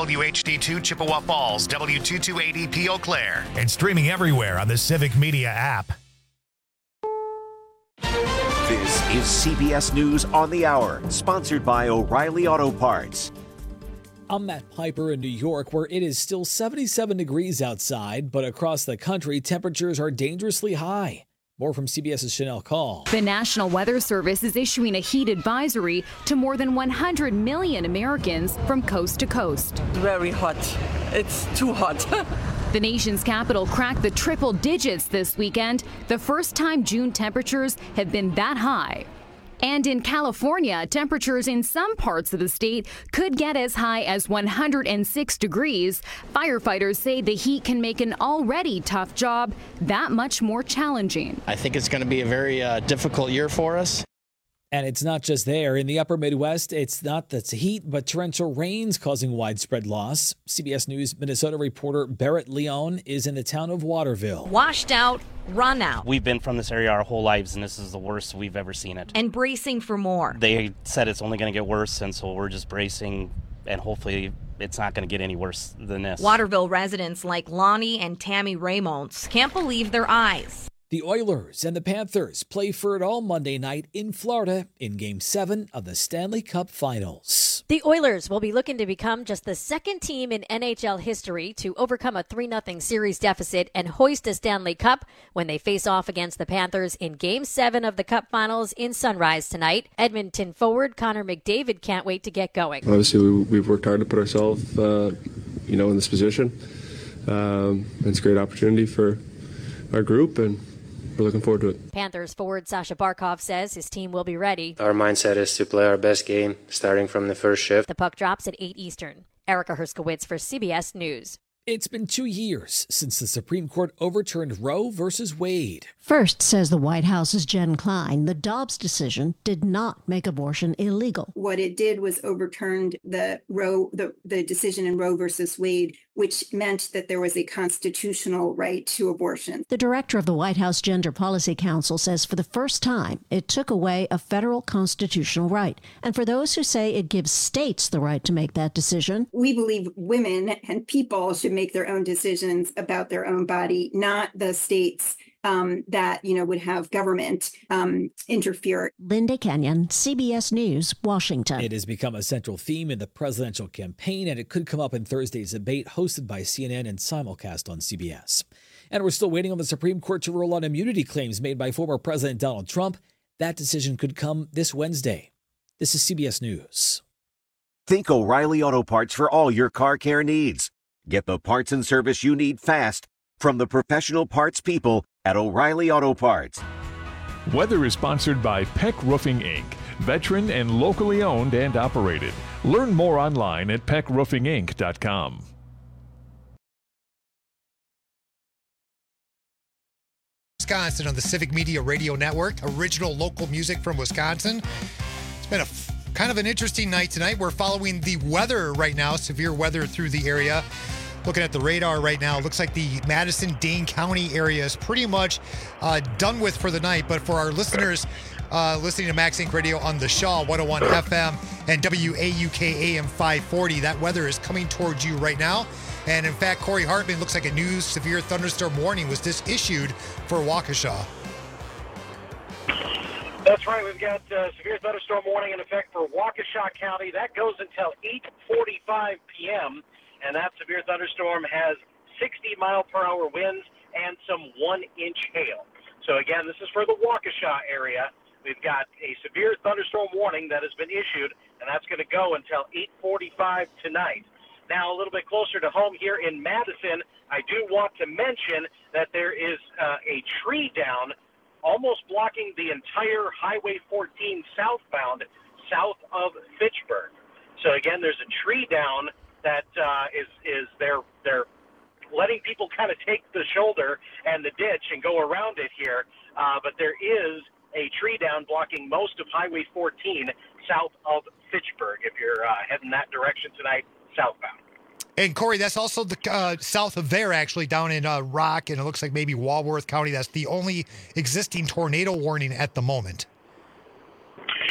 WHD2 Chippewa Falls, W228EP Eau Claire, and streaming everywhere on the Civic Media app. This is CBS News on the Hour, sponsored by O'Reilly Auto Parts. I'm Matt Piper in New York, where it is still 77 degrees outside, but across the country, temperatures are dangerously high. More from CBS's Chanel Call. The National Weather Service is issuing a heat advisory to more than 100 million Americans from coast to coast. Very hot. It's too hot. The nation's capital cracked the triple digits this weekend, the first time June temperatures have been that high. And in California, temperatures in some parts of the state could get as high as 106 degrees. Firefighters say the heat can make an already tough job that much more challenging. I think it's going to be a very difficult year for us. And it's not just there. In the upper Midwest, it's not the heat, but torrential rains causing widespread loss. CBS News Minnesota reporter Barrett Leon is in the town of Waterville. Washed out, run out. We've been from this area our whole lives, and this is the worst we've ever seen it. And bracing for more. They said it's only going to get worse, and so we're just bracing, and hopefully it's not going to get any worse than this. Waterville residents like Lonnie and Tammy Raymonds can't believe their eyes. The Oilers and the Panthers play for it all Monday night in Florida in Game 7 of the Stanley Cup Finals. The Oilers will be looking to become just the second team in NHL history to overcome a 3-0 series deficit and hoist a Stanley Cup when they face off against the Panthers in Game 7 of the Cup Finals in Sunrise tonight. Edmonton forward Connor McDavid can't wait to get going. Obviously, we've worked hard to put ourselves, in this position. It's a great opportunity for our group, and we're looking forward to it. Panthers forward Sasha Barkov says his team will be ready. Our mindset is to play our best game starting from the first shift. The puck drops at 8 Eastern. Erica Herskowitz for CBS News. It's been 2 years since the Supreme Court overturned Roe versus Wade. First, says the White House's Jen Klein, the Dobbs decision did not make abortion illegal. What it did was overturned the decision in Roe versus Wade, which meant that there was a constitutional right to abortion. The director of the White House Gender Policy Council says for the first time, it took away a federal constitutional right. And for those who say it gives states the right to make that decision, we believe women and people should make their own decisions about their own body, not the states that would have government interfere. Linda Kenyon, CBS News, Washington. It has become a central theme in the presidential campaign, and it could come up in Thursday's debate hosted by CNN and simulcast on CBS. And we're still waiting on the Supreme Court to rule on immunity claims made by former President Donald Trump. That decision could come this Wednesday. This is CBS News. Think O'Reilly Auto Parts for all your car care needs. Get the parts and service you need fast from the professional parts people at O'Reilly Auto Parts. Weather is sponsored by Peck Roofing, Inc., veteran and locally owned and operated. Learn more online at peckroofinginc.com. Wisconsin on the Civic Media Radio Network, original local music from Wisconsin. It's been kind of an interesting night tonight. We're following the weather right now, severe weather through the area. Looking at the radar right now, it looks like the Madison-Dane County area is pretty much done with for the night. But for our listeners listening to Max Inc. Radio on the Shaw 101 FM and WAUK AM 540, that weather is coming towards you right now. And in fact, Corey Hartman, looks like a new severe thunderstorm warning was just issued for Waukesha. That's right. We've got severe thunderstorm warning in effect for Waukesha County. That goes until 8:45 p.m., and that severe thunderstorm has 60-mile-per-hour winds and some 1-inch hail. So, again, this is for the Waukesha area. We've got a severe thunderstorm warning that has been issued, and that's going to go until 8:45 tonight. Now, a little bit closer to home here in Madison, I do want to mention that there is a tree down almost blocking the entire Highway 14 southbound, south of Fitchburg. So, again, there's a tree down that is they're letting people kind of take the shoulder and the ditch and go around it here. But there is a tree down blocking most of Highway 14 south of Fitchburg if you're heading that direction tonight, southbound. And, Corey, that's also the south of there, actually, down in Rock, and it looks like maybe Walworth County. That's the only existing tornado warning at the moment.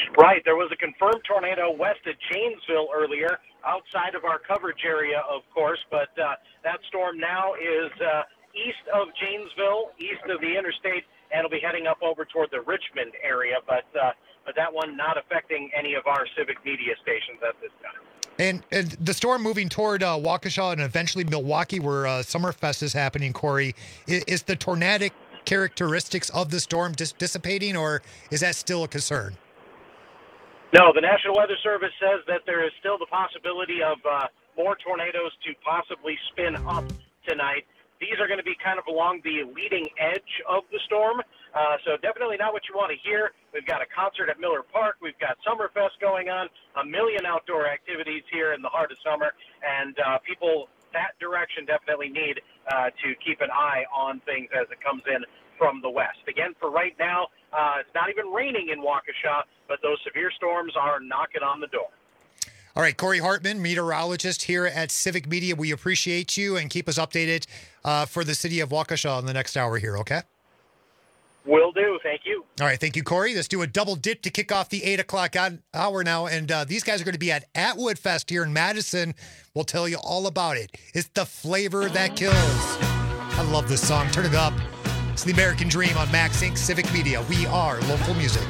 Right. There was a confirmed tornado west of Janesville earlier, outside of our coverage area, of course, but that storm now is east of Janesville, east of the interstate, and will be heading up over toward the Richmond area, but that one not affecting any of our Civic Media stations at this time. And the storm moving toward Waukesha and eventually Milwaukee, where Summerfest is happening, Corey, is the tornadic characteristics of the storm dissipating, or is that still a concern? No, the National Weather Service says that there is still the possibility of more tornadoes to possibly spin up tonight. These are going to be kind of along the leading edge of the storm, so definitely not what you want to hear. We've got a concert at Miller Park. We've got Summerfest going on, a million outdoor activities here in the heart of summer, and people that direction definitely need to keep an eye on things as it comes in from the west. Again, for right now, it's not even raining in Waukesha, but those severe storms are knocking on the door. All right, Corey Hartman, meteorologist here at Civic Media. We appreciate you, and keep us updated for the city of Waukesha in the next hour here, okay? Will do. Thank you. All right, thank you, Corey. Let's do a double dip to kick off the 8 o'clock hour now, and these guys are going to be at Atwood Fest here in Madison. We'll tell you all about it. It's the flavor that kills. I love this song. Turn it up. It's the American Dream on Max Inc. Civic Media. We are local music.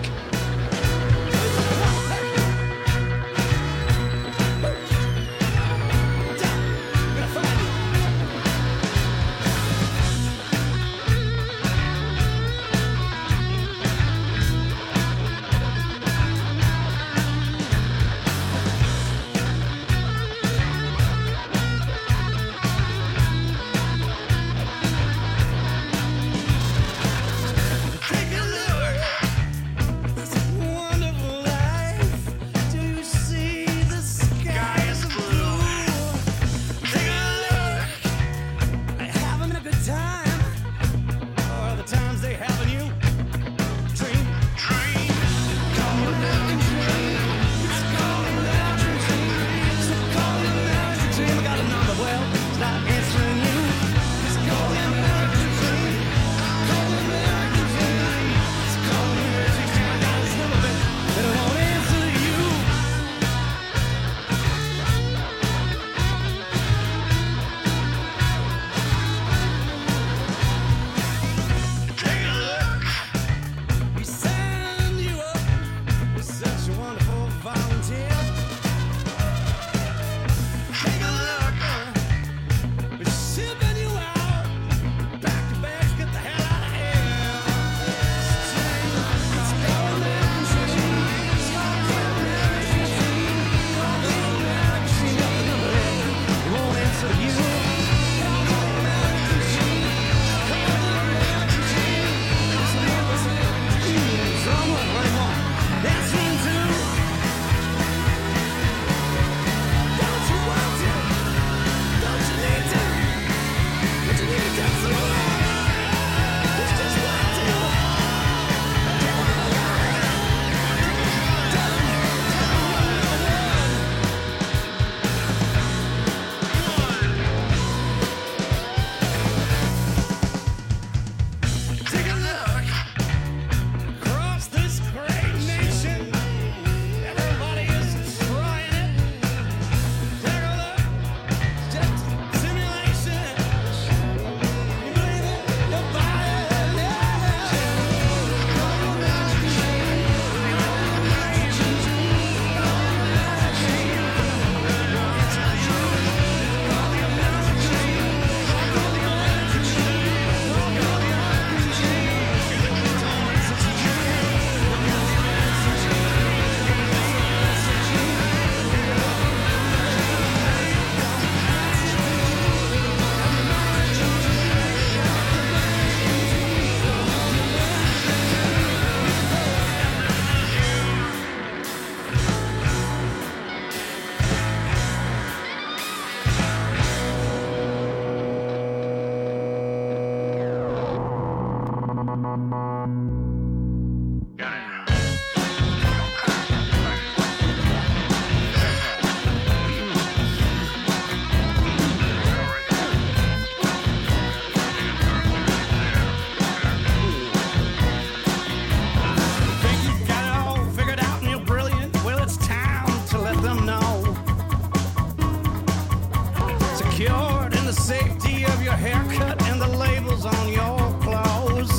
secured in the safety of your haircut and the labels on your clothes.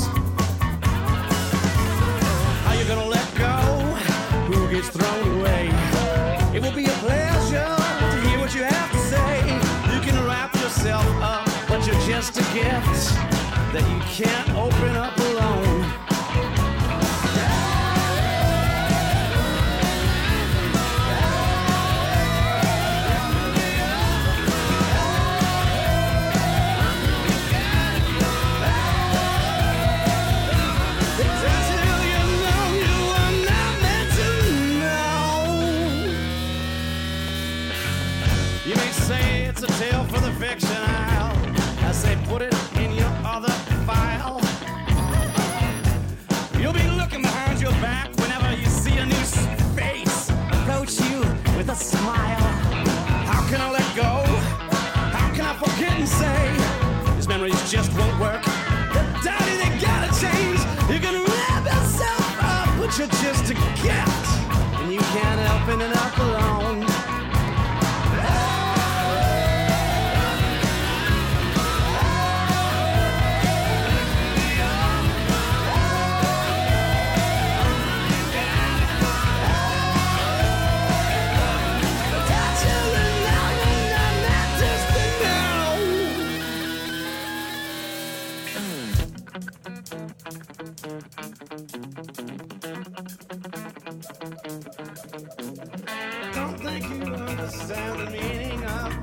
How you gonna let go? Who gets thrown away? It will be a pleasure to hear what you have to say. You can wrap yourself up, but you're just a gift that you can't open up alone. You may say it's a tale for the fiction aisle, as they put it in your other file. You'll be looking behind your back whenever you see a new face approach you with a smile. How can I let go? How can I forget and say these memories just won't work? Daddy, they gotta change. You can wrap yourself up, but you're just a gift, and you can't help it enough alone. Don't think you understand the meaning of.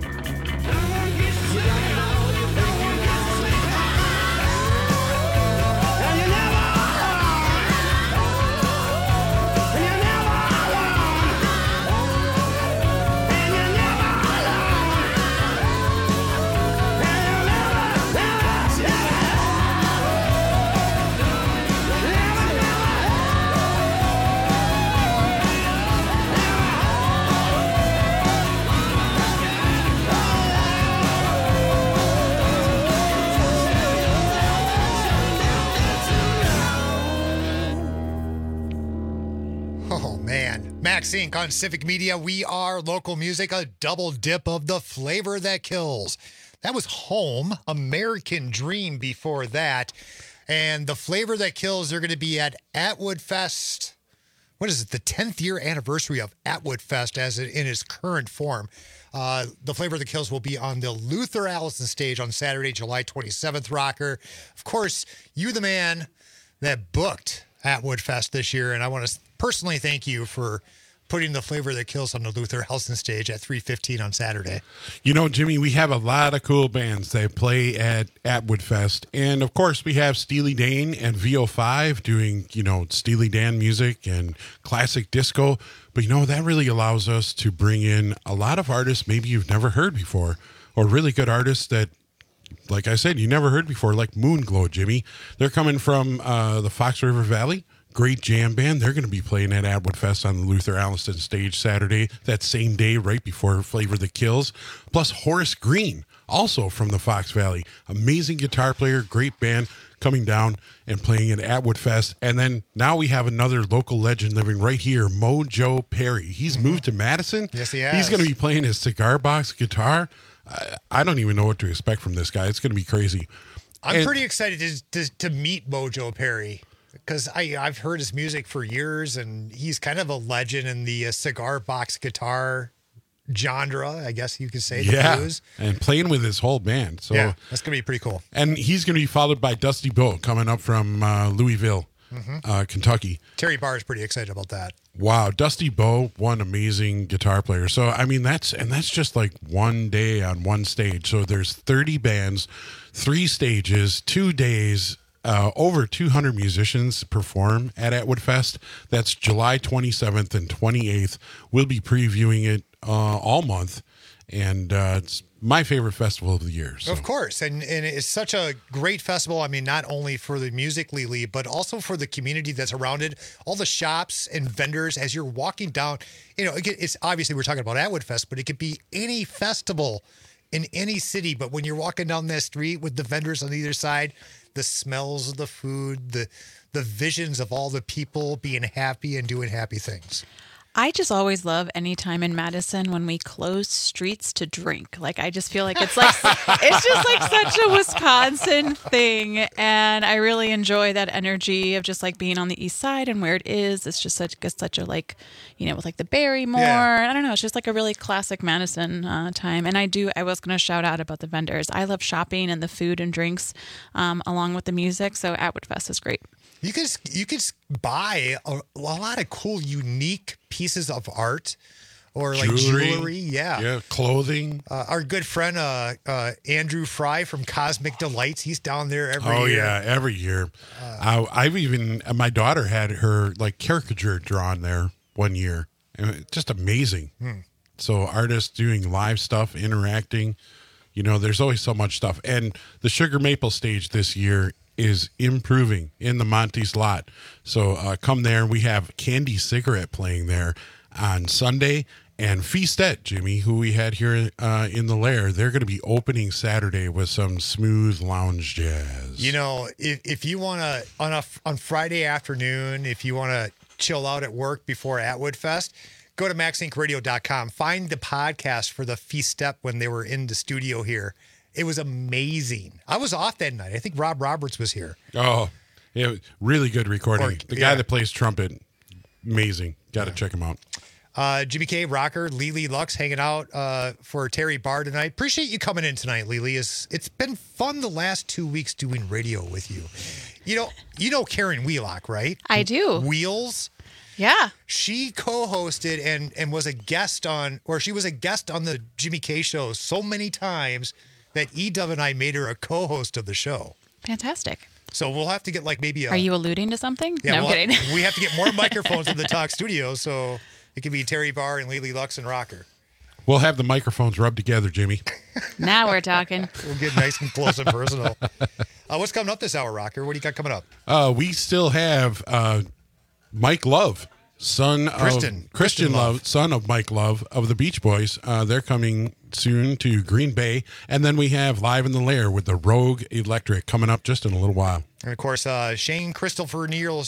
Max Inc. on Civic Media. We are local music, a double dip of the flavor that kills. That was Home, American Dream before that. And the flavor that kills, they're going to be at Atwood Fest. What is it? The 10th year anniversary of Atwood Fest as it in its current form. The flavor that kills will be on the Luther Allison stage on Saturday, July 27th, Rocker. Of course, you the man that booked Atwood Fest this year, and I want to personally thank you for putting the flavor that kills on the Luther Allison stage at 3:15 on Saturday. You know, Jimmy, we have a lot of cool bands that play at Atwood Fest. And, of course, we have Steely Dan and VO5 doing, you know, Steely Dan music and classic disco. But, you know, that really allows us to bring in a lot of artists maybe you've never heard before, or really good artists that, like I said, you never heard before, like Moonglow, Jimmy. They're coming from the Fox River Valley. Great jam band. They're going to be playing at Atwood Fest on the Luther Allison stage Saturday, that same day, right before Flavor That Kills. Plus Horace Green, also from the Fox Valley. Amazing guitar player, great band, coming down and playing at Atwood Fest. And then now we have another local legend living right here, Mojo Perry. He's moved to Madison. Yes, he has. He's going to be playing his cigar box guitar. I don't even know what to expect from this guy. It's going to be crazy. I'm pretty excited to meet Mojo Perry, because I've heard his music for years, and he's kind of a legend in the cigar box guitar genre, I guess you could say. Yeah, and playing with his whole band. So yeah, that's going to be pretty cool. And he's going to be followed by Dusty Bo coming up from Louisville, Kentucky. Terry Barr is pretty excited about that. Wow, Dusty Bo, one amazing guitar player. So, I mean, that's just like one day on one stage. So there's 30 bands, 3 stages, 2 days, over 200 musicians perform at Atwood Fest. That's July 27th and 28th. We'll be previewing it all month, and it's my favorite festival of the year. So. Of course, and it's such a great festival. I mean, not only for the music, Lily, but also for the community that's around it. All the shops and vendors as you're walking down. You know, it's obviously we're talking about Atwood Fest, but it could be any festival in any city. But when you're walking down that street with the vendors on either side, the smells of the food, the visions of all the people being happy and doing happy things. I just always love any time in Madison when we close streets to drink. Like, I just feel like it's like it's just like such a Wisconsin thing, and I really enjoy that energy of just like being on the east side and where it is. It's just such a like, you know, with like the Barrymore. I don't know. It's just like a really classic Madison time. And I was going to shout out about the vendors. I love shopping and the food and drinks along with the music. So Atwood Fest is great. You could buy a lot of cool, unique pieces of art or like jewelry. Yeah, clothing. Our good friend Andrew Fry from Cosmic Delights, he's down there every year. Oh yeah, every year. I've even my daughter had her like caricature drawn there one year, and just amazing. So artists doing live stuff, interacting. You know, there's always so much stuff, and the Sugar Maple stage this year is improving in the Monty's lot. So come there. We have Candy Cigarette playing there on Sunday, and Feastet, Jimmy, who we had here in the Lair, they're going to be opening Saturday with some smooth lounge jazz. You know, if you want to, on Friday afternoon, if you want to chill out at work before Atwood Fest, go to maxinkradio.com. Find the podcast for the Feastet when they were in the studio here. It was amazing. I was off that night. I think Rob Roberts was here. Oh, yeah, really good recording. The guy that plays trumpet, amazing. Got to check him out. Jimmy K, Rocker, Lily Lux hanging out for Terry Barr tonight. Appreciate you coming in tonight, Lily. It's been fun the last 2 weeks doing radio with you. You know Karen Wheelock, right? I do. Wheels. Yeah. She co-hosted and was a guest on the Jimmy K show so many times that E-Dub and I made her a co-host of the show. Fantastic. So we'll have to get like maybe Are you alluding to something? Yeah, no, I'm kidding. We have to get more microphones in the Talk studio, so it can be Terry Barr and Lily Lux and Rocker. We'll have the microphones rubbed together, Jimmy. Now we're talking. We'll get nice and close and personal. What's coming up this hour, Rocker? What do you got coming up? We still have Mike Love, Christian Love, son of Mike Love of the Beach Boys. They're coming soon to Green Bay. And then we have Live in the Lair with the Rogue Electric coming up just in a little while. And of course, Shane Christopher Neal,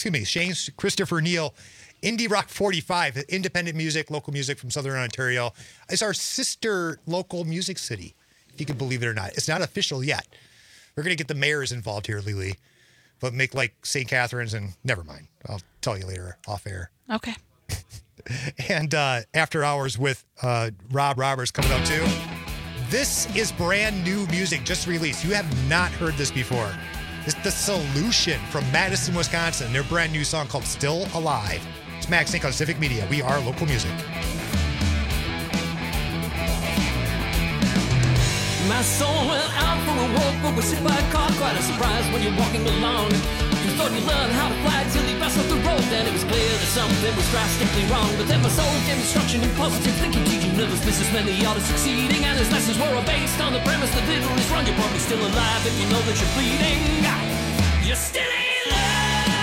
Indie Rock 45, independent music, local music from Southern Ontario. It's our sister local music city, if you can believe it or not. It's not official yet. We're going to get the mayors involved here, Lily, but make like St. Catharines and never mind. I'll tell you later off air. Okay. And After Hours with Rob Roberts coming up too. This is brand new music just released. You have not heard this before. It's The Solution from Madison, Wisconsin. Their brand new song called Still Alive. It's Max Inc. on Civic Media. We are local music. My soul went out for a walk, but was hit by a car. Quite a surprise when you're walking along. You thought you learned how to fly till you passed off the road. Then it was clear that something was drastically wrong. But then my soul gave instruction in positive thinking, teaching nervous businessmen the art of succeeding. And his lessons were all based on the premise that little is wrong. You're probably still alive if you know that you're bleeding. You're still alive.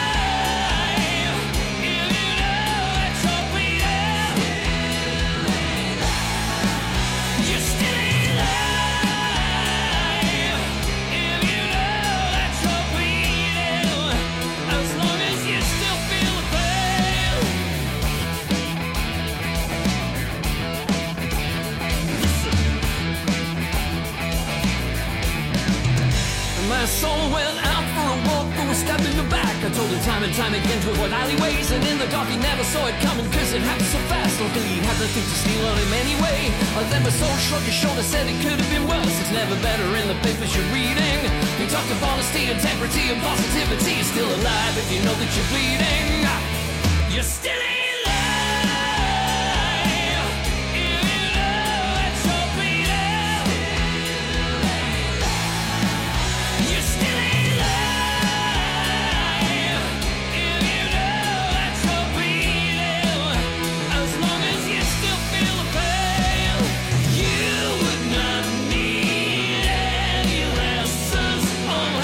My soul went out for a walk, but was stabbed in the back. I told her time and time again to avoid alleyways, and in the dark he never saw it coming, cause it happened so fast. Luckily he had nothing to steal on him anyway. Then my soul shrugged his shoulder, said it could have been worse. It's never better in the papers you're reading. He talked of honesty, integrity, and positivity. You're still alive if you know that you're bleeding. You're still alive.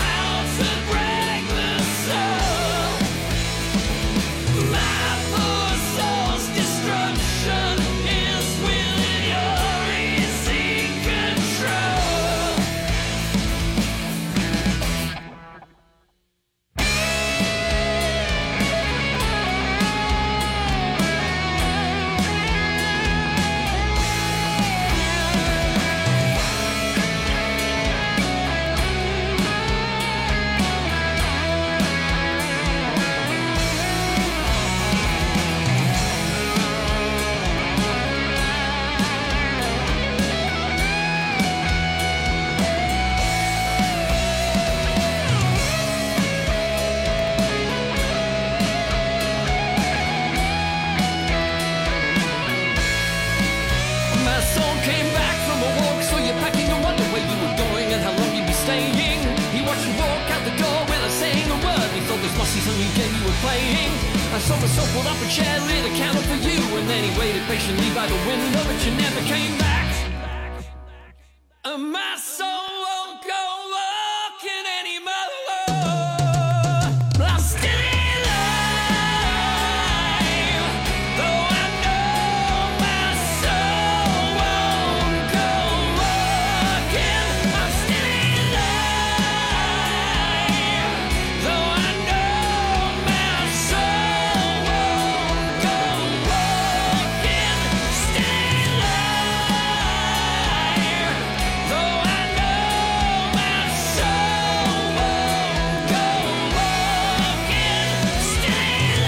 My pulled up a chair, lit a candle for you, and then he waited patiently by the window, but you never came back. My soul won't go walking anymore. I'm still alive, though I know my soul won't go walking. I'm still alive, though I know my soul won't go walking. Still alive, though I know my soul won't go walking. Still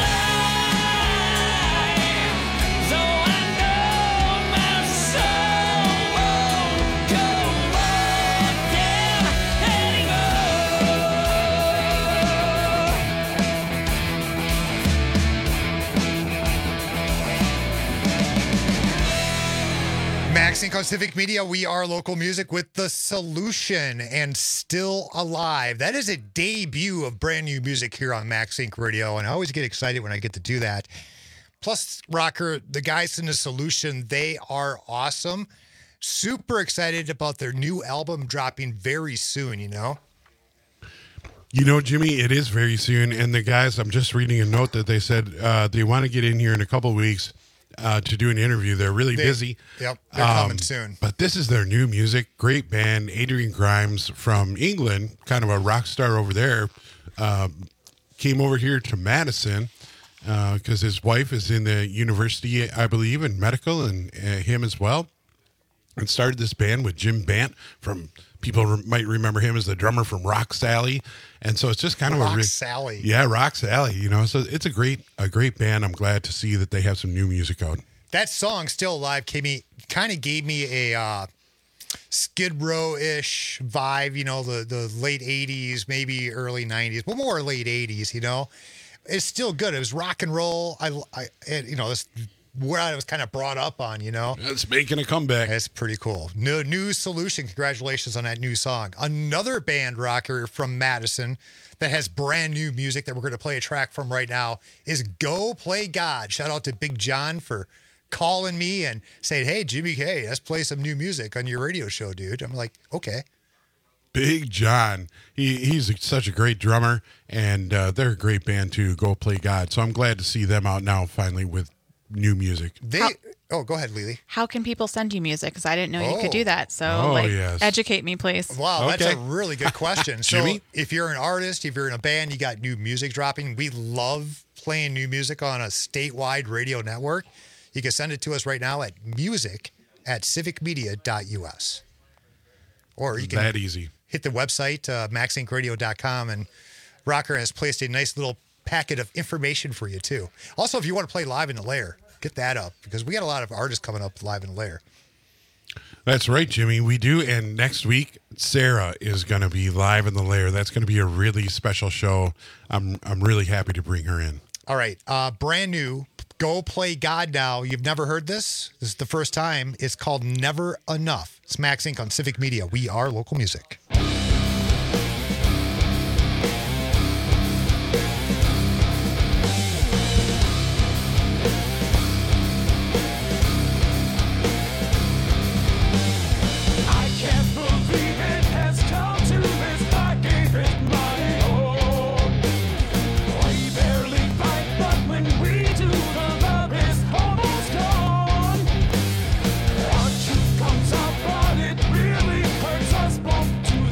alive, though I know my soul won't go walking Max Inc. on Civic Media. We are local music with The Solution and Still Alive. That is a debut of brand new music here on Max Inc. Radio, and I always get excited when I get to do that. Plus, Rocker, the guys in The Solution, they are awesome. Super excited about their new album dropping very soon, you know? You know, Jimmy, it is very soon. And the guys, I'm just reading a note that they said they want to get in here in a couple of weeks to do an interview. They're really busy. Yep, they're coming soon. But this is their new music. Great band. Adrian Grimes from England, kind of a rock star over there, came over here to Madison because his wife is in the university, I believe, in medical, and him as well. And started this band with Jim Bant from, people might remember him as the drummer from Rock Sally. And so it's just kind of Rock Sally. Yeah, Rock Sally, you know. So it's a great band. I'm glad to see that they have some new music out. That song, Still Alive, kind of gave me a Skid Row-ish vibe, you know, the late 80s, maybe early 90s, but more late 80s, you know. It's still good. It was rock and roll. You know, this where I was kind of brought up on, you know. It's making a comeback. It's pretty cool. New Solution. Congratulations on that new song. Another band, Rocker, from Madison that has brand new music that we're going to play a track from right now is Go Play God. Shout out to Big John for calling me and saying, hey, Jimmy K, let's play some new music on your radio show, dude. I'm like, okay. Big John. He's such a great drummer, and they're a great band too, Go Play God. So I'm glad to see them out now finally with new music. Go ahead, Lily. How can people send you music? Because I didn't know you could do that. So, yes. Educate me, please. Wow, that's a really good question. So, if you're an artist, if you're in a band, you got new music dropping. We love playing new music on a statewide radio network. You can send it to us right now at music@civicmedia.us. Or you can that easy. Hit the website, maxincradio.com, and Rocker has placed a nice little packet of information for you, too. Also, if you want to play Live in the Lair, get that up, because we got a lot of artists coming up live in the Lair. That's right, Jimmy. We do. And next week, Sarah is going to be live in the Lair. That's going to be a really special show. I'm really happy to bring her in. All right. Brand new. Go Play God now. You've never heard this? This is the first time. It's called Never Enough. It's Max Inc. on Civic Media. We are local music. Comes up, but it really hurts us both to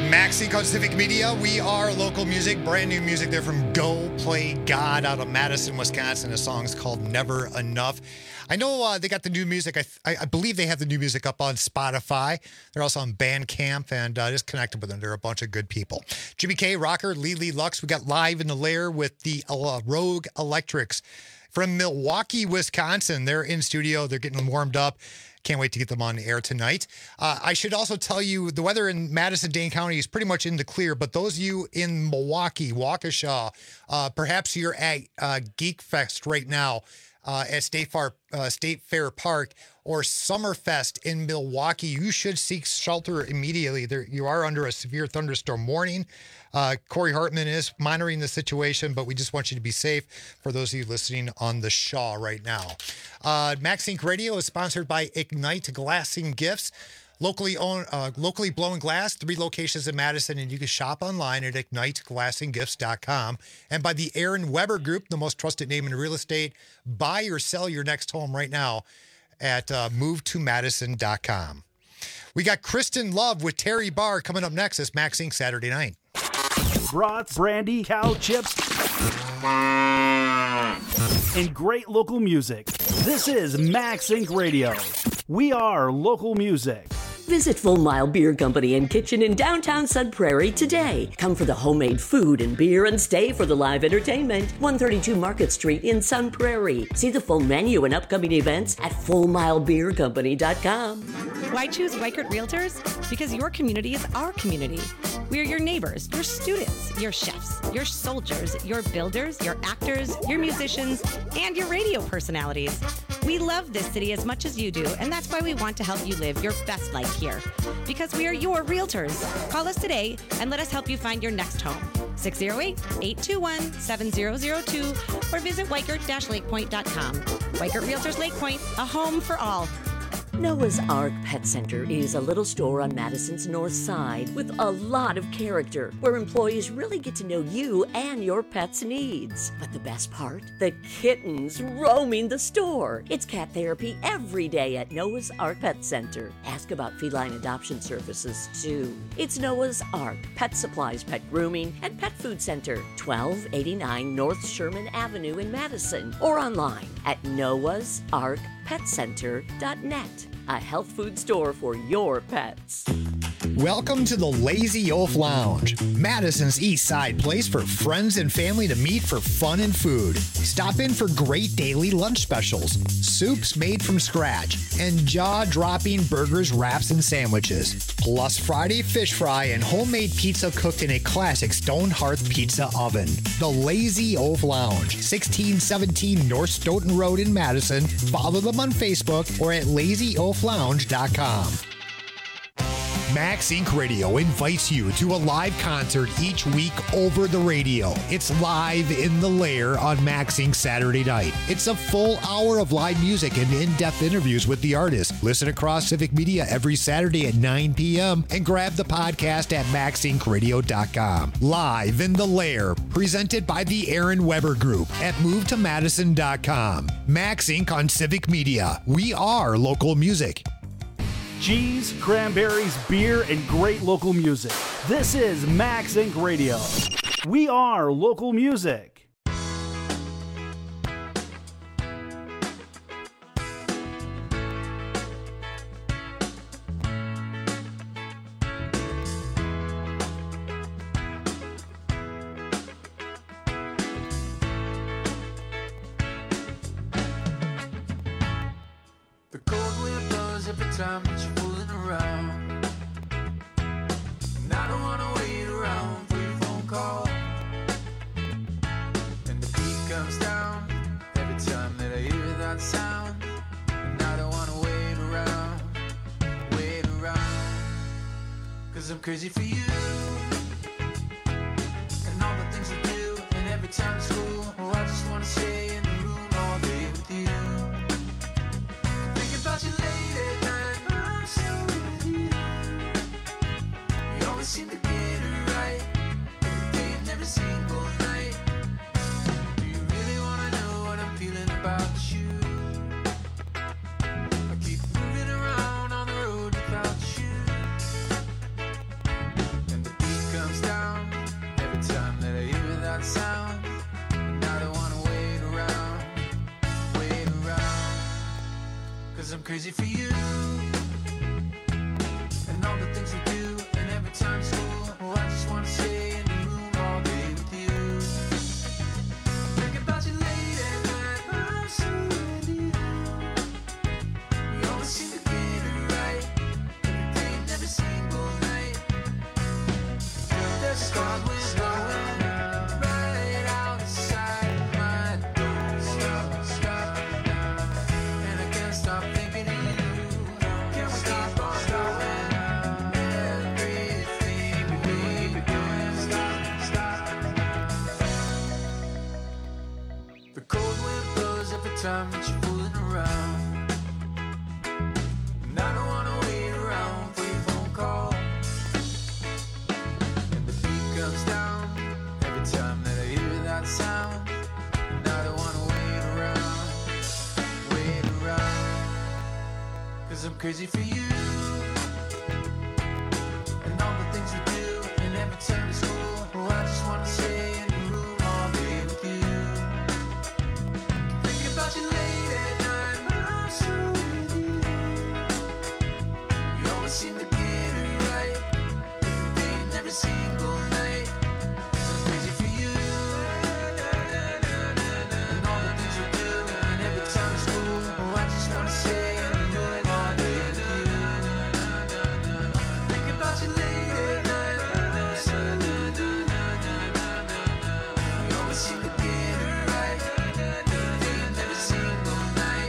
Maxine on Civic Media. We are local music. Brand new music there from Go Play God out of Madison, Wisconsin. The song's called Never Enough. I know they got the new music. I believe they have the new music up on Spotify. They're also on Bandcamp, and just connected with them. They're a bunch of good people. Jimmy K, Rocker, Lee Lux. We got Live in the Lair with the Rogue Electrics from Milwaukee, Wisconsin. They're in studio. They're getting warmed up. Can't wait to get them on air tonight. I should also tell you the weather in Madison-Dane County is pretty much in the clear, but those of you in Milwaukee, Waukesha, perhaps you're at Geek Fest right now at State Fair Park or Summerfest in Milwaukee, you should seek shelter immediately. You are under a severe thunderstorm warning. Corey Hartman is monitoring the situation, but we just want you to be safe for those of you listening on the Shaw right now. Max Inc. Radio is sponsored by Ignite Glassing Gifts. Locally owned, locally blown glass, 3 locations in Madison, and you can shop online at igniteglassinggifts.com. And by the Aaron Weber Group, the most trusted name in real estate. Buy or sell your next home right now at movetomadison.com. We got Kristen Love with Terry Barr coming up next. It's Max Inc. Saturday night. Brats, brandy, cow chips, and great local music. This is Max Inc. Radio. We are local music. Visit Full Mile Beer Company and Kitchen in downtown Sun Prairie today. Come for the homemade food and beer and stay for the live entertainment. 132 Market Street in Sun Prairie. See the full menu and upcoming events at FullMileBeerCompany.com. Why choose Weichert Realtors? Because your community is our community. We are your neighbors, your students, your chefs, your soldiers, your builders, your actors, your musicians, and your radio personalities. We love this city as much as you do, and that's why we want to help you live your best life here. Because we are your realtors. Call us today and let us help you find your next home. 608-821-7002 or visit Weichert-LakePoint.com. Weichert Realtors Lake Point, a home for all. Noah's Ark Pet Center is a little store on Madison's north side with a lot of character, where employees really get to know you and your pet's needs. But the best part? The kittens roaming the store. It's cat therapy every day at Noah's Ark Pet Center. Ask about feline adoption services, too. It's Noah's Ark Pet Supplies, Pet Grooming, and Pet Food Center, 1289 North Sherman Avenue in Madison, or online at noahsarkpetcenter.net. A health food store for your pets. Welcome to the Lazy Oaf Lounge, Madison's East Side place for friends and family to meet for fun and food. Stop in for great daily lunch specials, soups made from scratch, and jaw-dropping burgers, wraps, and sandwiches. Plus Friday fish fry and homemade pizza cooked in a classic stone hearth pizza oven. The Lazy Oaf Lounge, 1617 North Stoughton Road in Madison. Follow them on Facebook or at lazyoaflounge.com. Max Inc. Radio invites you to a live concert each week over the radio. It's Live in the Lair on Max Inc. Saturday night. It's a full hour of live music and in-depth interviews with the artists. Listen across Civic Media every Saturday at 9 p.m. and grab the podcast at maxincradio.com. Live in the Lair, presented by the Aaron Weber Group at movetomadison.com. Max Inc. on Civic Media. We are local music. Cheese, cranberries, beer, and great local music. This is Max Inc. Radio. We are local music. The cold wind blows every time that you're fooling around. And I don't wanna wait around for your phone call. And the beat comes down every time that I hear that sound. And I don't wanna wait around. 'Cause I'm crazy for you. And all the things we do, and every time it's cool. Oh, I just wanna stay in the room all day with you. Think about you late at night, I'm so with you. You always seem to get it right, every day and every single night. Do you really wanna know what I'm feeling about you? I keep moving around on the road without you. And the crazy for you and all the things we do, and every time school. Oh, I just wanna stay in the room all day with you. Think about you late at night, I'm so into you. We always seem to get it right, every day and every single night. There's a stars wind blowing right outside my door. Stop now, and I can't stop thinking of you. Can't stop on going everything we do. Stop now. The cold wind blows every time that you're fooling around, and I don't wanna wait around for your phone call. And the beat comes down every time that I hear that sound, and I don't wanna wait around, 'cause I'm crazy for you and all the things we do, and every time we school. Oh, I just wanna stay in the room all day with you. Thinking about you late at night, I'm so with you. You always seem to get it right, every day and every single night. I'm crazy for you and all the things we do, and every time we school. Oh, I just wanna stay in the room all day with you. Thinking about you late at night, I'm so with you. You always seem to get it right, every day and every single night.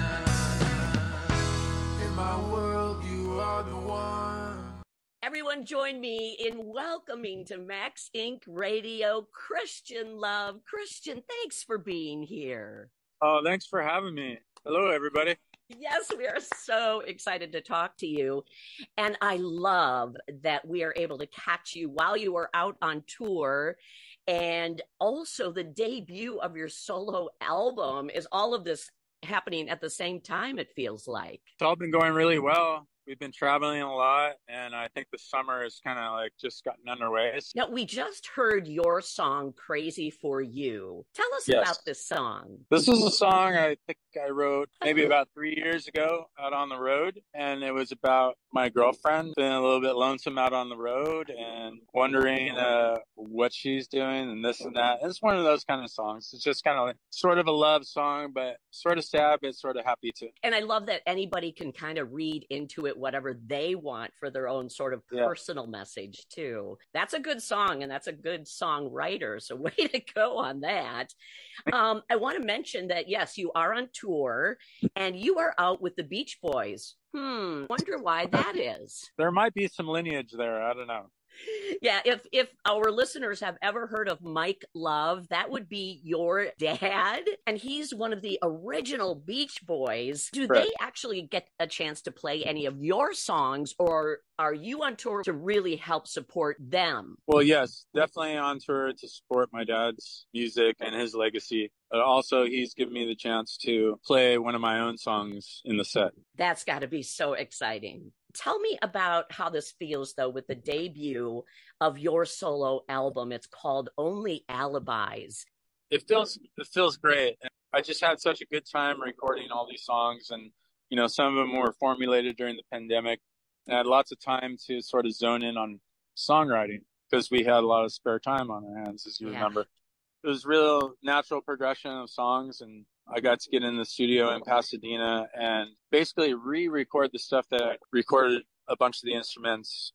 In my world, you are the one. Everyone join me in welcoming to Max Inc. Radio, Christian Love. Christian, thanks for being here. Oh, thanks for having me. Hello, everybody. Yes, we are so excited to talk to you. And I love that we are able to catch you while you are out on tour. And also the debut of your solo album. Is all of this happening at the same time, it feels like? It's all been going really well. We've been traveling a lot, and I think the summer is kind of like just gotten underway. Now, we just heard your song, Crazy for You. Tell us Yes. about this song. This is a song I think I wrote maybe about 3 years ago out on the road, and it was about my girlfriend being a little bit lonesome out on the road and wondering what she's doing and this and that. It's one of those kind of songs. It's just kind of like sort of a love song, but sort of sad, but sort of happy too. And I love that anybody can kind of read into it whatever they want for their own sort of Yeah. personal message too. That's a good song, and that's a good songwriter. So way to go on that. I want to mention that, yes, you are on tour and you are out with the Beach Boys. Wonder why that is. There might be some lineage there. I don't know. Yeah, if our listeners have ever heard of Mike Love, that would be your dad, and he's one of the original Beach Boys. Do Right. they actually get a chance to play any of your songs, or are you on tour to really help support them? Well, yes, definitely on tour to support my dad's music and his legacy. But also, he's given me the chance to play one of my own songs in the set. That's got to be so exciting. Tell me about how this feels, though, with the debut of your solo album. It's called Only Alibis. It feels great. I just had such a good time recording all these songs, and some of them were formulated during the pandemic. I had lots of time to sort of zone in on songwriting because we had a lot of spare time on our hands, as you remember. It was real natural progression of songs, and I got to get in the studio in Pasadena and basically re-record the stuff that I recorded a bunch of the instruments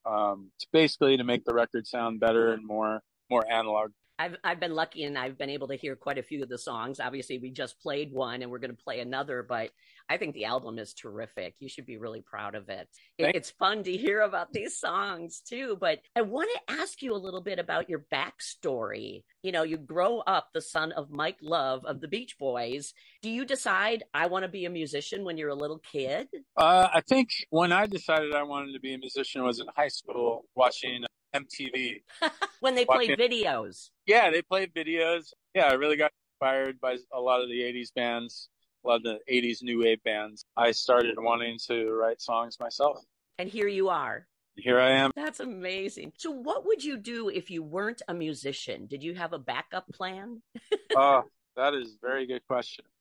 to make the record sound better and more analog. I've been lucky and I've been able to hear quite a few of the songs. Obviously, we just played one and we're going to play another, but I think the album is terrific. You should be really proud of it. It's fun to hear about these songs too, but I want to ask you a little bit about your backstory. You grow up the son of Mike Love of the Beach Boys. Do you decide I want to be a musician when you're a little kid? I think when I decided I wanted to be a musician was in high school watching MTV. When they played videos. Yeah, they played videos. Yeah, I really got inspired by a lot of the 80s bands, a lot of the 80s new wave bands. I started wanting to write songs myself. And here you are. Here I am. That's amazing. So what would you do if you weren't a musician? Did you have a backup plan? Oh, that is a very good question.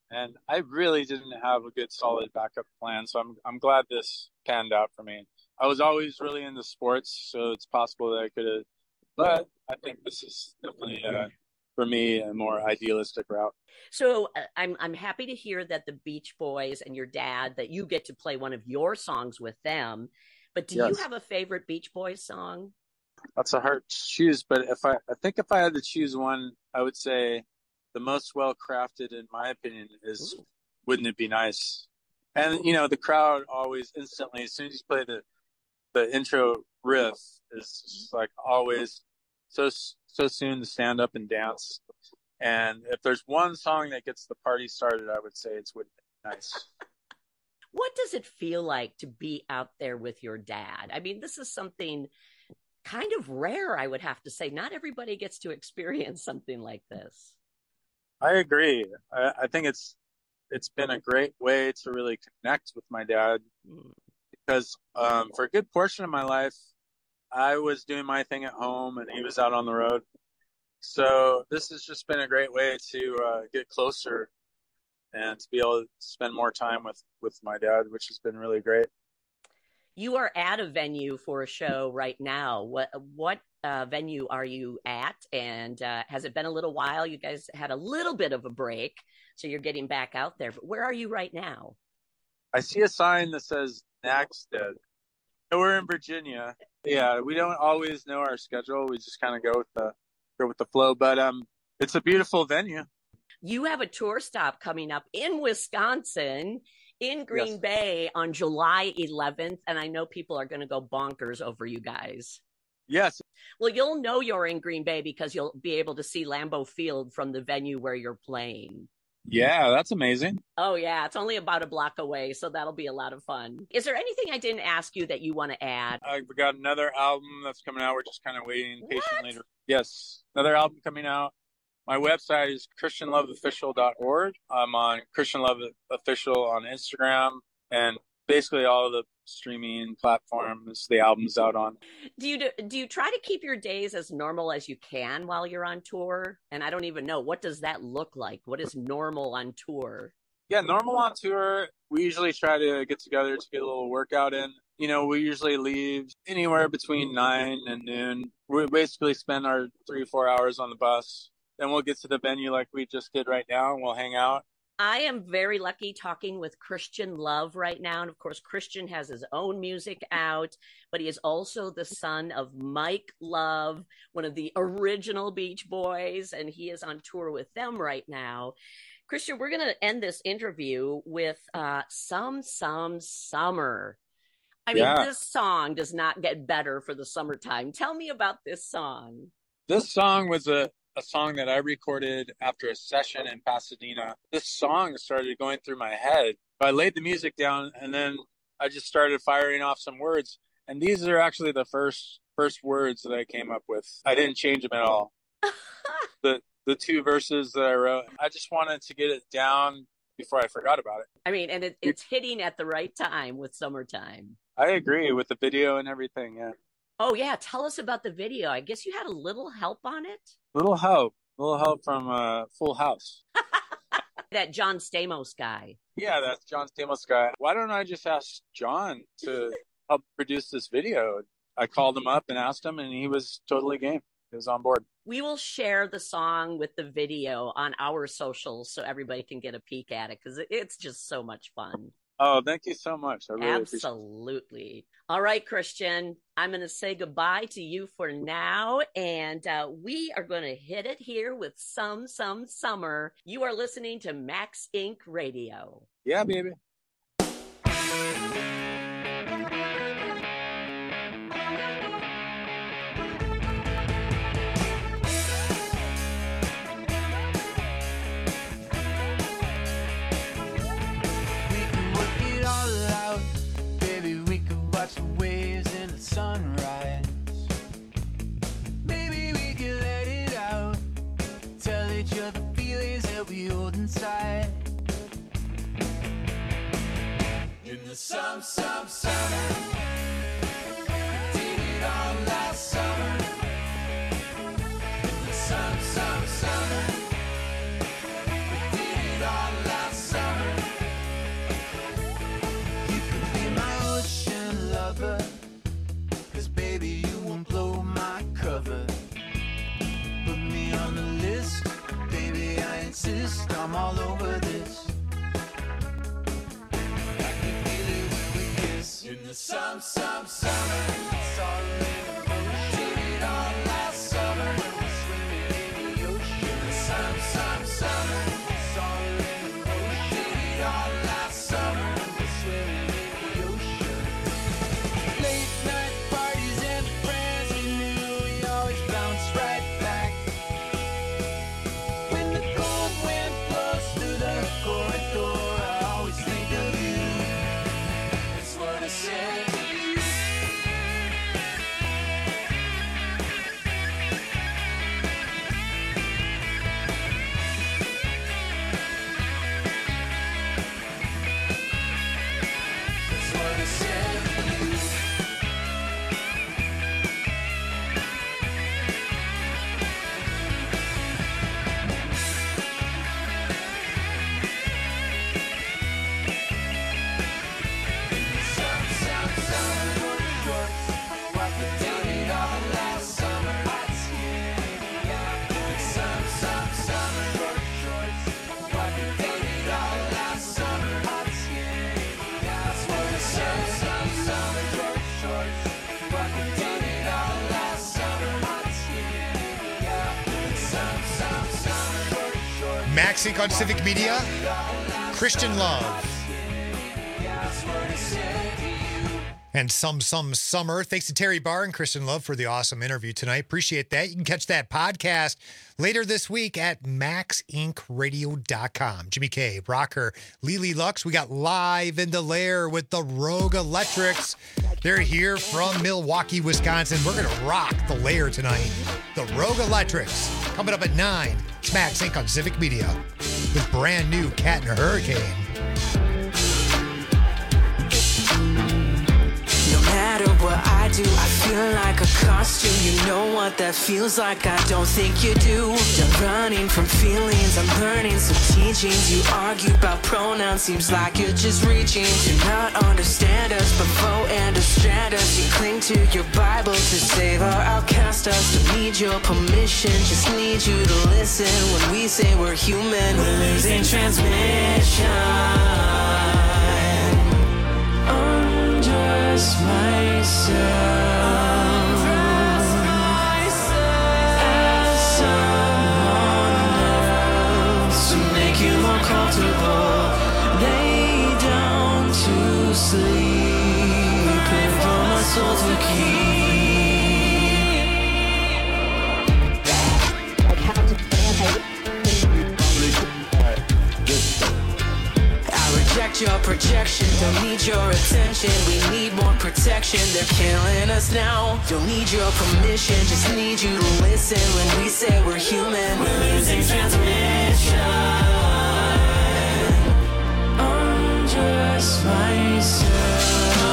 And I really didn't have a good solid backup plan. So I'm glad this panned out for me. I was always really into sports, so it's possible that I could have, but I think this is definitely for me a more idealistic route. So I'm happy to hear that the Beach Boys and your dad, that you get to play one of your songs with them. But do you have a favorite Beach Boys song? That's a hard choose, but I think if I had to choose one, I would say the most well crafted, in my opinion, is "Wouldn't It Be Nice?" And you know, the crowd always instantly, as soon as you play the intro riff, is just like always so soon to stand up and dance. And if there's one song that gets the party started, I would say it's "Wouldn't It Be Nice?" What does it feel like to be out there with your dad? I mean, this is something kind of rare, I would have to say. Not everybody gets to experience something like this. I agree. I think it's been a great way to really connect with my dad, because for a good portion of my life, I was doing my thing at home and he was out on the road. So this has just been a great way to get closer and to be able to spend more time with my dad, which has been really great. You are at a venue for a show right now. What venue are you at? And has it been a little while? You guys had a little bit of a break, so you're getting back out there. But where are you right now? I see a sign that says Naxted. We're in Virginia. Yeah, we don't always know our schedule. We just kind of go with the flow. But it's a beautiful venue. You have a tour stop coming up in Wisconsin, in Green Bay on July 11th. And I know people are going to go bonkers over you guys. Yes. Well, you'll know you're in Green Bay because you'll be able to see Lambeau Field from the venue where you're playing. Yeah, that's amazing. Oh, yeah. It's only about a block away, so that'll be a lot of fun. Is there anything I didn't ask you that you want to add? We got another album that's coming out. We're just kind of waiting patiently. Yes, another album coming out. My website is christianloveofficial.org. I'm on Christian Love Official on Instagram and basically all of the streaming platforms the album's out on. Do you try to keep your days as normal as you can while you're on tour? And I don't even know, what does that look like? What is normal on tour? Yeah, normal on tour, we usually try to get together to get a little workout in. You know, we usually leave anywhere between 9 and noon. We basically spend our 3 or 4 hours on the bus. Then we'll get to the venue like we just did right now, and we'll hang out. I am very lucky talking with Christian Love right now. And of course, Christian has his own music out, but he is also the son of Mike Love, one of the original Beach Boys, and he is on tour with them right now. Christian, we're going to end this interview with Some Summer. I mean, this song does not get better for the summertime. Tell me about this song. This song was a song that I recorded after a session in Pasadena. This song started going through my head. I laid the music down and then I just started firing off some words. And these are actually the first words that I came up with. I didn't change them at all. The 2 verses that I wrote, I just wanted to get it down before I forgot about it. I mean, and it's hitting at the right time with summertime. I agree with the video and everything, yeah. Oh, yeah. Tell us about the video. I guess you had a little help on it? Little help from Full House. That John Stamos guy. Yeah, that's John Stamos guy. Why don't I just ask John to help produce this video? I called him up and asked him, and he was totally game. He was on board. We will share the song with the video on our socials so everybody can get a peek at it, because it's just so much fun. Oh, thank you so much. I really Absolutely. All right, Christian, I'm going to say goodbye to you for now, and we are going to hit it here with Some Summer. You are listening to Max Inc. Radio. Yeah, baby. Sunrise. Maybe we can let it out. Tell each other feelings that we hold inside. In the summer. We did it all last summer. In the summer. We did it all last summer. I'm all over this. I can feel it when we kiss. In the summer. Saw the rainbow, did it all last summer. Swimming in the ocean. In the summer. Saw the rainbow, did it all last summer. Swimming in the ocean. Late night parties and the friends we knew, we always bounce right back. When the cold wind blows through the corridor, I always think of you. That's what I said to you. That's what I said to you. Max Inc. on Civic Media. Christian Love. And some summer. Thanks to Terry Barr and Christian Love for the awesome interview tonight. Appreciate that. You can catch that podcast later this week at maxincradio.com. Jimmy K, Rocker, Lily Lux. We got Live in the Lair with the Rogue Electrics. They're here from Milwaukee, Wisconsin. We're going to rock the Lair tonight. The Rogue Electrics coming up at 9. It's Max Inc. on Civic Media with brand new Cat and a Hurricane. No matter what I do, I feel like a costume. You know what that feels like, I don't think you do. You're running from feelings, I'm learning some teachings. You argue about pronouns, seems like you're just reaching to not understand us, but vote and distract us. You cling to your Bible to save or outcast us. Don't need your permission, just need you to listen. When we say we're human, we're losing transmission. Undress myself as someone else to make you more comfortable. Lay down to sleep and for my soul to reject your projection, don't need your attention. We need more protection, they're killing us now. Don't need your permission, just need you to listen. When we say we're human, we're losing transmission. Undress myself.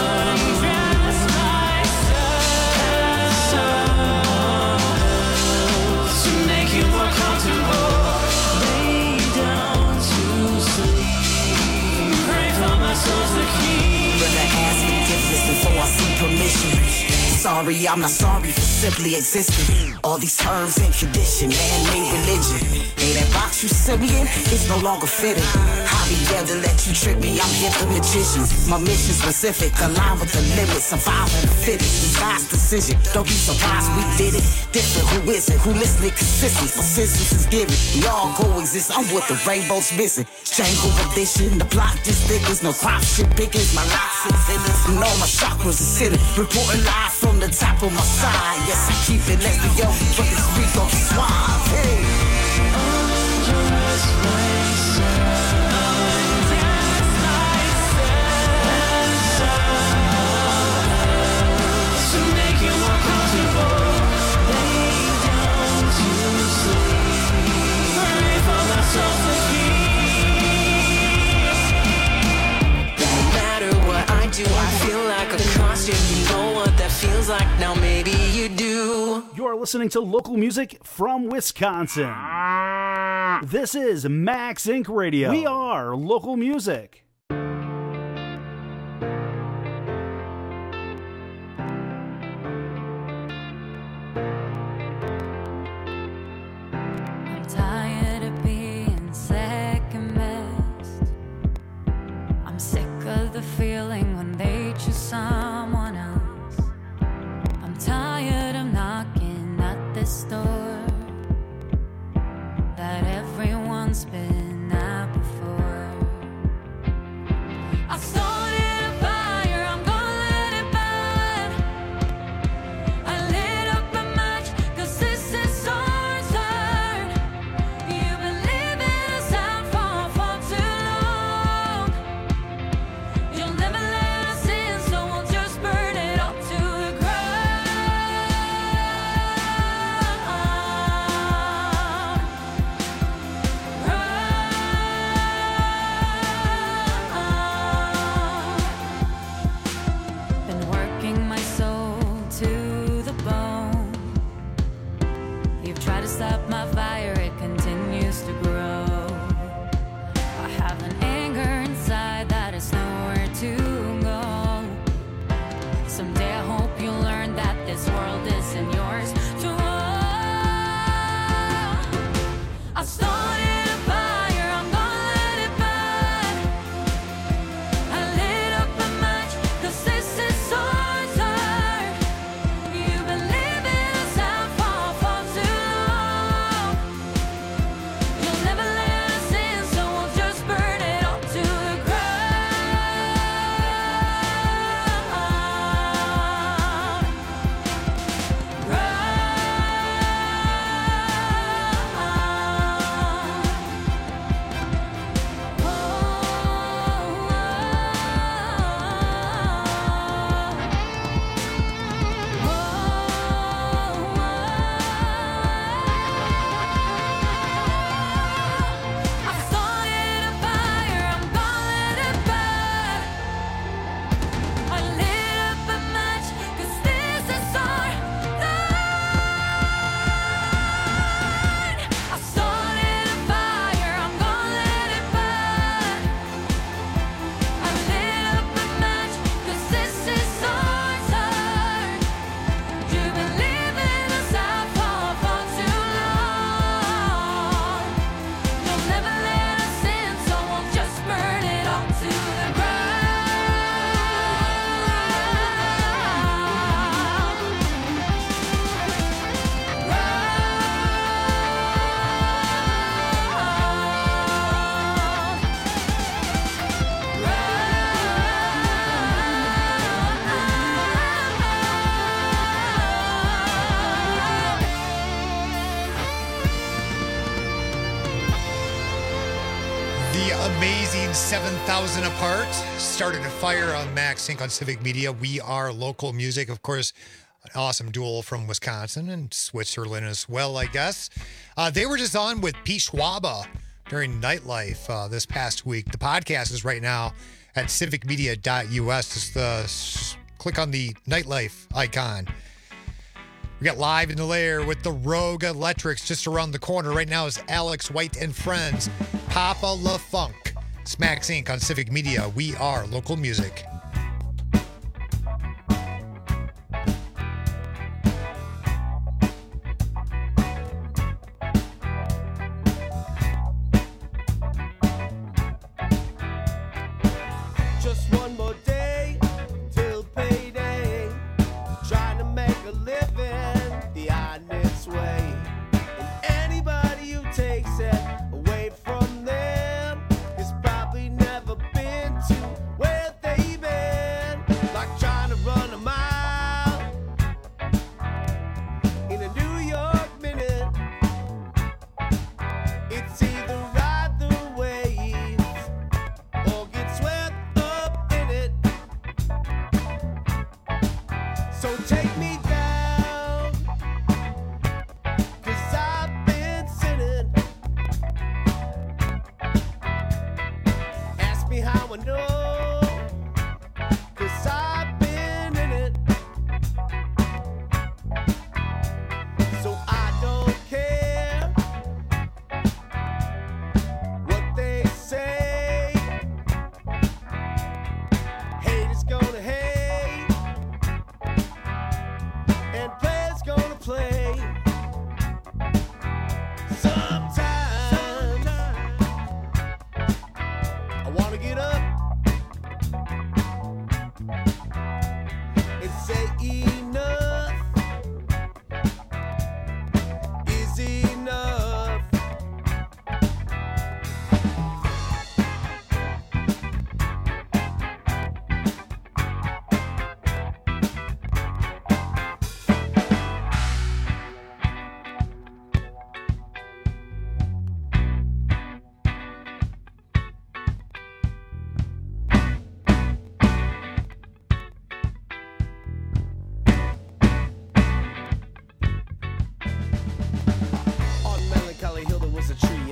To make you more comfortable. Lay down to sleep. Pray for my soul's the key. Better ask me forgiveness before I seek permission. Sorry, I'm not sorry for simply existing. All these terms and tradition, man-made religion. Hey, that box you set me in, it's no longer fitting. I'll be there to let you trick me, I'm here for magicians. My mission specific, align with the limits. Survival the fittest, design decision. Don't be surprised we did it. Different, who is it? Who listening consistent? Persistence is given. We all coexist, I'm what the rainbow's missing. Strangle edition, the block just thickens. No crop shit pickings, my life is in it. And all my chakras are sitting. Reporting live from the top of my side. Yes, I keep it next to yo, but this week on suave. Hey. Undress myself. To make you more comfortable. Lay down to sleep. Pray for my soul's the key. No matter what I do, I feel like a costume. You know what that feels like, now maybe you do. You're listening to local music from Wisconsin. This is Max Inc. Radio. We are local music. I'm tired of being second this store that everyone's been at before. I started a fire, I'm gonna let it burn. I lit up a match, 'cause this is our turn. You've been living us out for too long. You'll never let us in, so we'll just burn it all to the Been working my soul to the bone. You've tried to stop my fire, it continues to grow. I have an anger inside that is nowhere to go. Someday I hope you'll learn that this world isn't yours to own. I started a fire, I'm gonna let it burn. I lit up a match, 'cause this is our turn. You've been living us out for too long. You'll never let us in, so we'll just burn it all to the I started a fire, I'm gonna let it burn. I lit up a match, 'cause this is our turn. I started a fire, I'm gonna let it burn. I lit up a match, 'cause this is our turn. You've been living us out for too long. You'll never let us in, so we'll just burn it all to the The amazing 7,000 Apart started a fire on Max Inc. on Civic Media. We are local music. Of course, an awesome duo from Wisconsin and Switzerland as well, I guess. They were just on with Pete Schwaba during Nightlife this past week. The podcast is right now at civicmedia.us. Just click on the Nightlife icon. We got Live in the Lair with the Rogue Electrics just around the corner. Right now is Alex White and Friends, Papa La Funk. It's Max Inc. on Civic Media. We are local music. Just one more day till payday. Trying to make a living the honest way. And anybody who takes it away from them has probably never been to where they've been.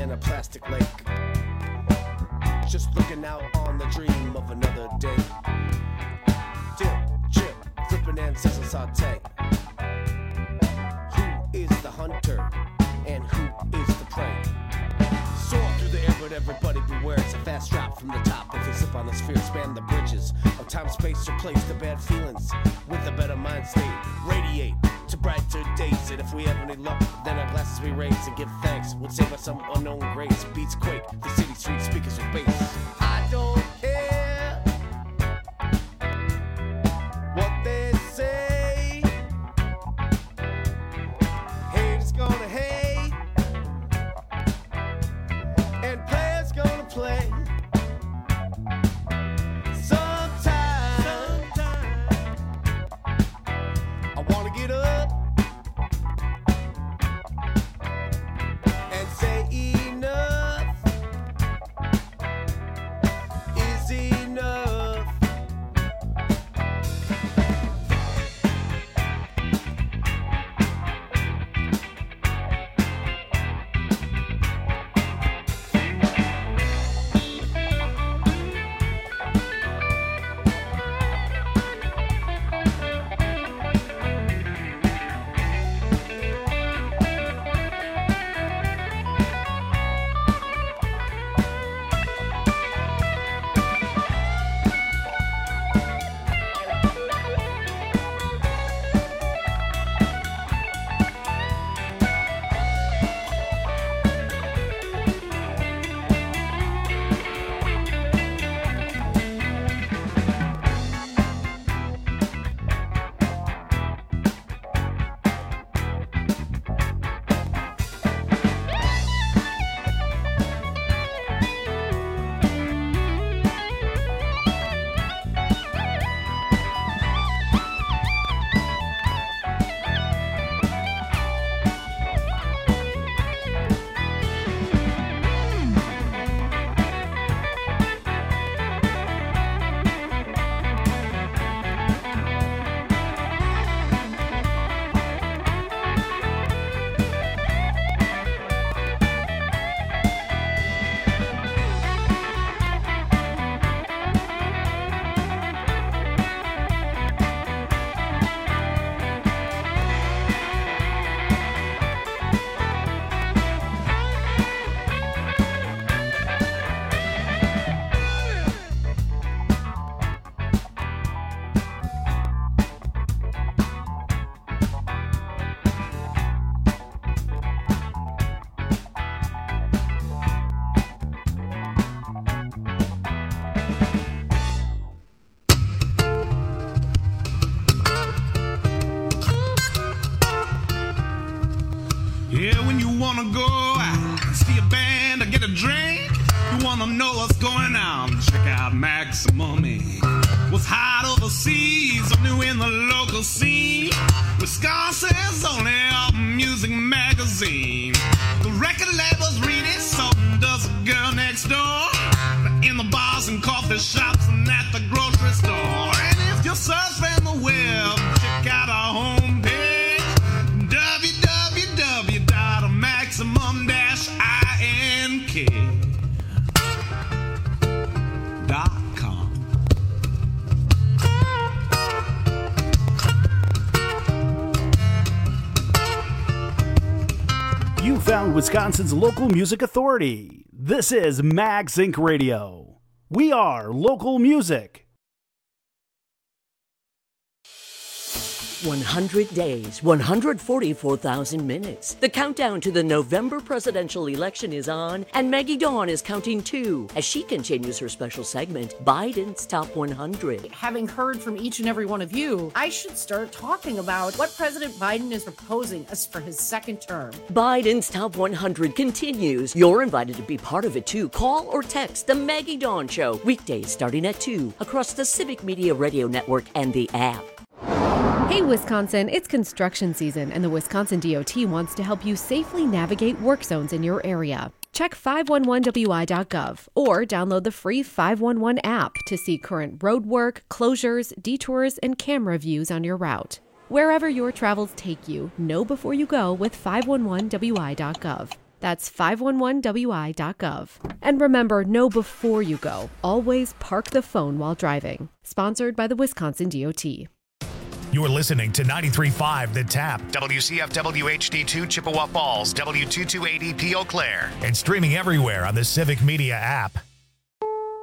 in a plastic lake. Just looking out on the dream of another day. Dip, chip, flipping and sizzle saute. Who is the hunter and who is the prey? Soar through the air, but everybody beware. It's a fast drop from the top. If you slip on the sphere, span the bridges of time, space, replace the bad feelings with a better mind state. Radiate to brighter days, and if we have any luck, then our glasses we raise and give thanks. Would save us some unknown grace. Beats quake, the city street speakers with bass. I don't care what they say. Haters gonna hate, and players gonna play. Sometime I wanna get up and say enough is enough. Yeah, when you wanna go out, see a band or get a drink, you wanna know what's going on, check out Maximum Inc. What's hot overseas or new in the local scene, Wisconsin's only music magazine. The record labels read it, so does the girl next door. In the bars and coffee shops and at the grocery store. And if you're surfing the web, check out our homepage, www.maximum-ink.com. You found Wisconsin's local music authority. This is Max Inc. Radio. We are local music. 100 days, 144,000 minutes. The countdown to the November presidential election is on, and Maggie Dawn is counting too as she continues her special segment, Biden's Top 100. Having heard from each and every one of you, I should start talking about what President Biden is proposing us for his second term. Biden's Top 100 continues. You're invited to be part of it too. Call or text The Maggie Dawn Show, weekdays starting at 2 across the Civic Media Radio Network and the app. Hey Wisconsin, it's construction season and the Wisconsin DOT wants to help you safely navigate work zones in your area. Check 511wi.gov or download the free 511 app to see current road work, closures, detours, and camera views on your route. Wherever your travels take you, know before you go with 511wi.gov. That's 511wi.gov. And remember, know before you go. Always park the phone while driving. Sponsored by the Wisconsin DOT. You're listening to 93.5 The Tap, WCFW HD2 Chippewa Falls, W228EP Eau Claire, and streaming everywhere on the Civic Media app.